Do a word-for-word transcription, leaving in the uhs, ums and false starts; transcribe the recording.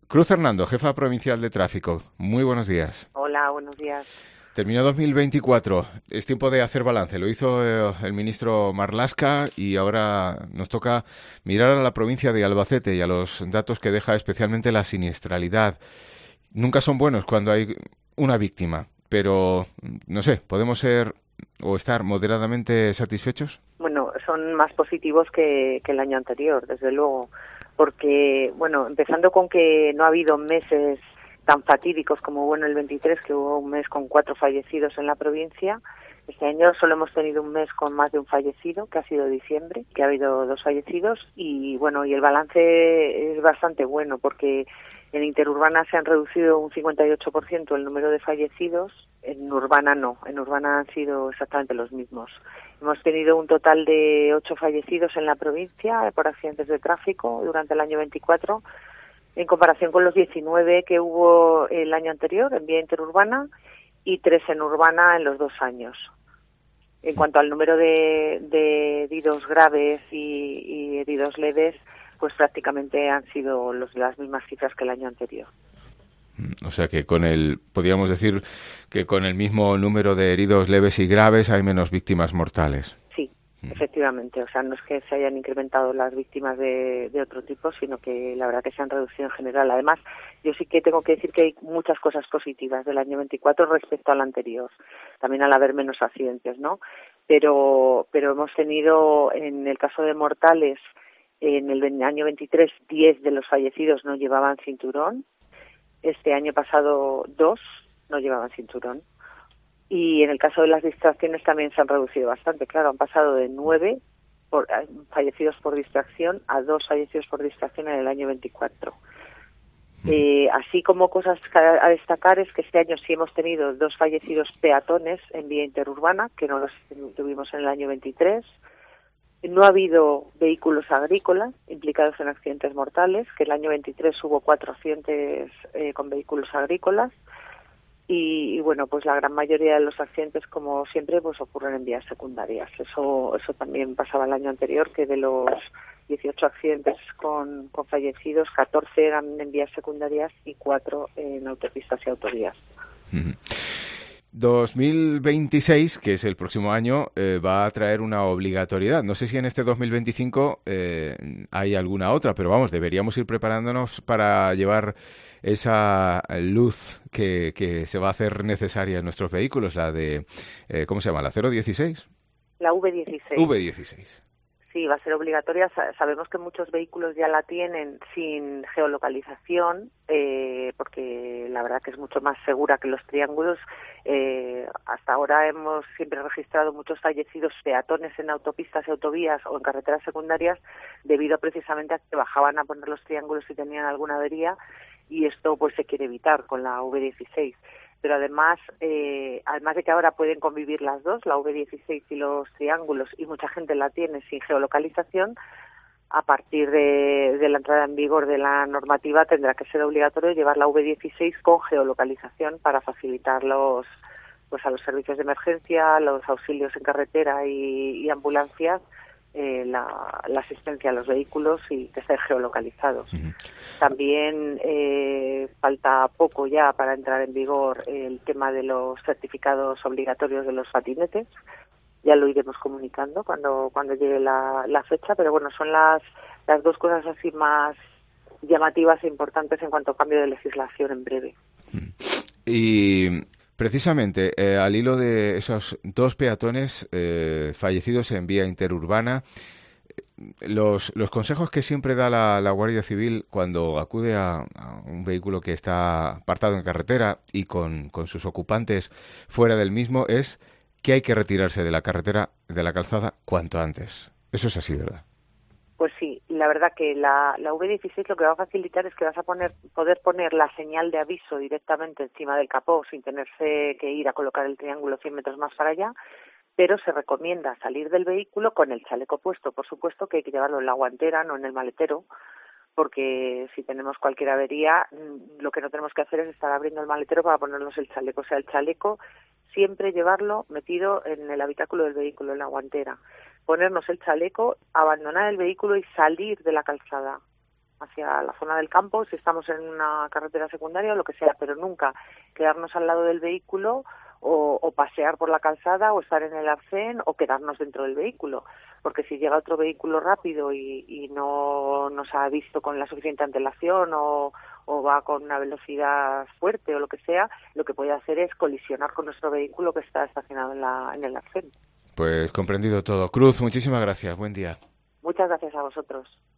Cruz Hernando, jefa provincial de tráfico. Muy buenos días. Hola, buenos días. Terminó dos mil veinticuatro. Es tiempo de hacer balance. Lo hizo eh, el ministro Marlaska y ahora nos toca mirar a la provincia de Albacete y a los datos que deja especialmente la siniestralidad. Nunca son buenos cuando hay una víctima, pero no sé, ¿podemos ser o estar moderadamente satisfechos? Bueno, son más positivos que, que el año anterior, desde luego, porque, bueno, empezando con que no ha habido meses tan fatídicos como hubo en el veintitrés, que hubo un mes con cuatro fallecidos en la provincia. Este año solo hemos tenido un mes con más de un fallecido, que ha sido diciembre, que ha habido dos fallecidos, y bueno, y el balance es bastante bueno, porque en interurbana se han reducido un cincuenta y ocho por ciento el número de fallecidos, en urbana no, en urbana han sido exactamente los mismos. Hemos tenido un total de ocho fallecidos en la provincia por accidentes de tráfico durante el año veinticuatro, en comparación con los diecinueve que hubo el año anterior en vía interurbana y tres en urbana en los dos años. En cuanto al número de, de heridos graves y, y heridos leves, pues prácticamente han sido los, las mismas cifras que el año anterior. O sea que con el, podríamos decir que con el mismo número de heridos leves y graves hay menos víctimas mortales. Sí, efectivamente. O sea, no es que se hayan incrementado las víctimas de, de otro tipo, sino que la verdad que se han reducido en general. Además, yo sí que tengo que decir que hay muchas cosas positivas del año veinticuatro respecto al anterior. También al haber menos accidentes, ¿no? Pero, pero hemos tenido, en el caso de mortales, en el año veintitrés, diez de los fallecidos no llevaban cinturón. Este año pasado, dos no llevaban cinturón. Y en el caso de las distracciones también se han reducido bastante. Claro, han pasado de nueve por, fallecidos por distracción a dos fallecidos por distracción en el año veinticuatro. Eh, así como cosas a destacar es que este año sí hemos tenido dos fallecidos peatones en vía interurbana, que no los tuvimos en el año veintitrés. No ha habido vehículos agrícolas implicados en accidentes mortales, que el año veintitrés hubo cuatro accidentes eh, con vehículos agrícolas. Y, y bueno, pues la gran mayoría de los accidentes, como siempre, pues ocurren en vías secundarias. Eso eso también pasaba el año anterior, que de los dieciocho accidentes con, con fallecidos, catorce eran en vías secundarias y cuatro en autopistas y autovías. Uh-huh. dos mil veintiséis, que es el próximo año, eh, va a traer una obligatoriedad. No sé si en este dos mil veinticinco eh, hay alguna otra, pero vamos, deberíamos ir preparándonos para llevar esa luz que, que se va a hacer necesaria en nuestros vehículos, la de, eh, ¿cómo se llama? ¿La cero dieciséis? La V dieciséis. V dieciséis. Sí, va a ser obligatoria. Sabemos que muchos vehículos ya la tienen sin geolocalización, eh, porque la verdad que es mucho más segura que los triángulos. Eh, hasta ahora hemos siempre registrado muchos fallecidos peatones en autopistas y autovías o en carreteras secundarias debido precisamente a que bajaban a poner los triángulos si tenían alguna avería, y esto pues se quiere evitar con la V dieciséis. Pero además, eh, además de que ahora pueden convivir las dos, la V dieciséis y los triángulos, y mucha gente la tiene sin geolocalización, a partir de, de la entrada en vigor de la normativa tendrá que ser obligatorio llevar la V dieciséis con geolocalización para facilitar los, pues a los servicios de emergencia, los auxilios en carretera y, y ambulancias, eh, la, la asistencia a los vehículos y que estén geolocalizados. Uh-huh. También eh, falta poco ya para entrar en vigor el tema de los certificados obligatorios de los patinetes. Ya lo iremos comunicando cuando cuando llegue la, la fecha, pero bueno, son las las dos cosas así más llamativas e importantes en cuanto a cambio de legislación en breve. Y precisamente eh, al hilo de esos dos peatones eh, fallecidos en vía interurbana, los, los consejos que siempre da la, la Guardia Civil cuando acude a, a un vehículo que está apartado en carretera y con, con sus ocupantes fuera del mismo es que hay que retirarse de la carretera, de la calzada, cuanto antes. Eso es así, ¿verdad? Pues sí, la verdad que la, la V dieciséis lo que va a facilitar es que vas a poner, poder poner la señal de aviso directamente encima del capó sin tenerse que ir a colocar el triángulo cien metros más para allá, pero se recomienda salir del vehículo con el chaleco puesto. Por supuesto que hay que llevarlo en la guantera, no en el maletero, porque si tenemos cualquier avería, lo que no tenemos que hacer es estar abriendo el maletero para ponernos el chaleco. O sea, el chaleco siempre llevarlo metido en el habitáculo del vehículo, en la guantera. Ponernos el chaleco, abandonar el vehículo y salir de la calzada. hacia la zona del campo, si estamos en una carretera secundaria o lo que sea, pero nunca quedarnos al lado del vehículo o, o pasear por la calzada o estar en el arcén o quedarnos dentro del vehículo, porque si llega otro vehículo rápido y, y no nos ha visto con la suficiente antelación o, o va con una velocidad fuerte o lo que sea, lo que puede hacer es colisionar con nuestro vehículo que está estacionado en, la, en el arcén. Pues comprendido todo. Cruz, muchísimas gracias. Buen día. Muchas gracias a vosotros.